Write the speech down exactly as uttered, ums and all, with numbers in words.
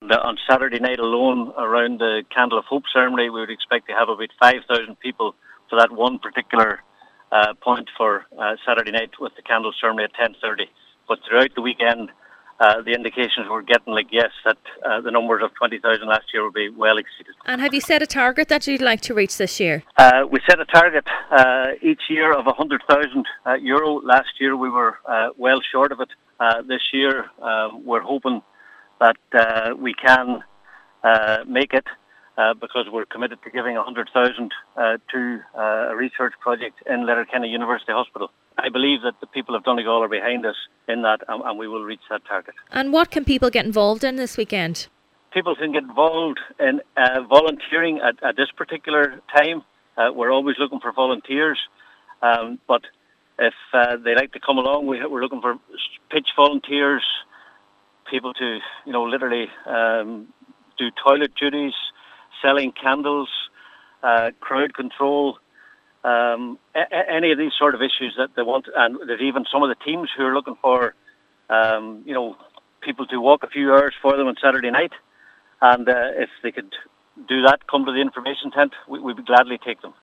And uh, on Saturday night alone, around the Candle of Hope ceremony, we would expect to have about five thousand people for that one particular uh, point for uh, Saturday night with the candle ceremony at ten thirty. But throughout the weekend, uh, the indications we're getting, like, yes, that uh, the numbers of twenty thousand last year will be well exceeded. And have you set a target that you'd like to reach this year? Uh, we set a target uh, each year of one hundred thousand uh, euro. Last year we were uh, well short of it. Uh, this year uh, we're hoping that uh, we can uh, make it uh, because we're committed to giving one hundred thousand uh, to uh, a research project in Letterkenny University Hospital. I believe that the people of Donegal are behind us in that, and, and we will reach that target. And what can people get involved in this weekend? People can get involved in uh, volunteering at, at this particular time. Uh, we're always looking for volunteers, um, but if uh, they like to come along, we, we're looking for pitch volunteers, people to, you know, literally um, do toilet duties, selling candles, uh, crowd control, um, a- any of these sort of issues that they want. And there's even some of the teams who are looking for, um, you know, people to walk a few hours for them on Saturday night. And uh, if they could do that, come to the information tent, we, we'd gladly take them.